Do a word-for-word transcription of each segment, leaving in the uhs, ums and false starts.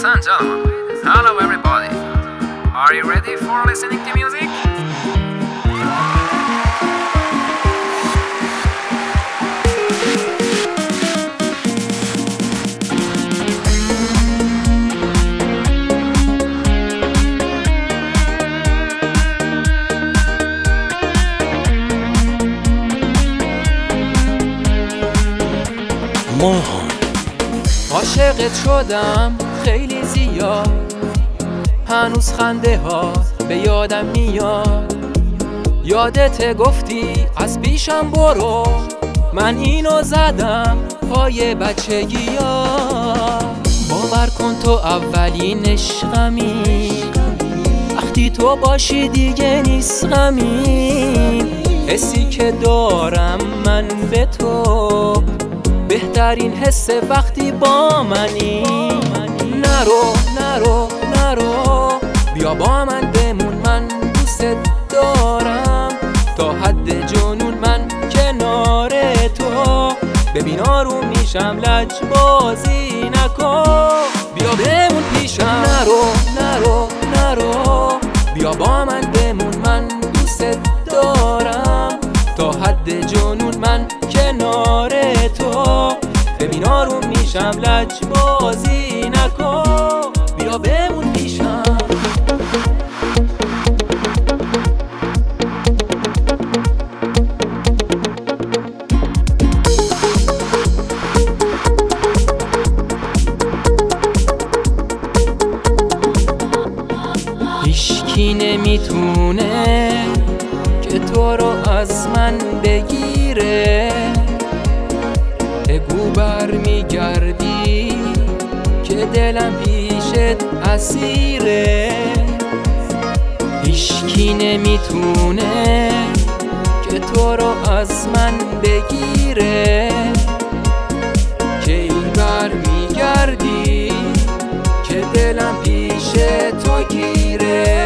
Ladies and gentlemen, hello everybody. Are you ready for listening to music? ماهان عاشقت شدم خیلی زیاد، هنوز خنده ها به یادم میاد. یادت گفتی از پیشم برو، من اینو زدم پای بچگی ها. باور کن تو اولین عشقمی، وقتی تو باشی دیگه نیست غمی. حسی که دارم من به تو بهترین حس وقتی با منی. نرو نرو نرو بیا با من بمون، من دوست دارم تا حد جنون. من کنار تو ببین آروم میشم، لج بازی نکن، بیا بمون پیشم. نرو نرو نرو بیا با من بمون، من دوست دارم تا حد جنون. من کنار تو ببین آروم میشم، لج بازی نکن، بیا بمون پیشم. هیچکی نمیتونه که تو رو از من بگیره. بگو بر میگردی که دلم پیشت اسیره. هیچکی نمیتونه که تو رو از من بگیره. کی بر میگردی که دلم پیش تو گیره.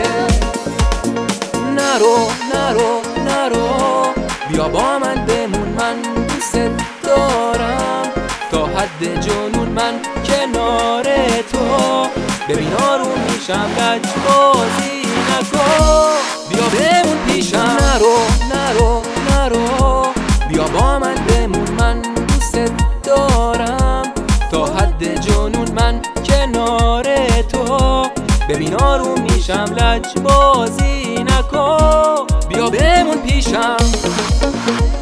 نرو نرو نرو بیا با من بمون، من دوست دارم تا حد جنون. من کنار تو ببین آروم میشم، لج بازی نکن، بیا بمون پیشم. نرو نرو نرو بیا با من بمون، من دوست دارم تا حد جنون. من کنار تو ببین آروم میشم، لج بازی نکن، بیا بمون پیشم.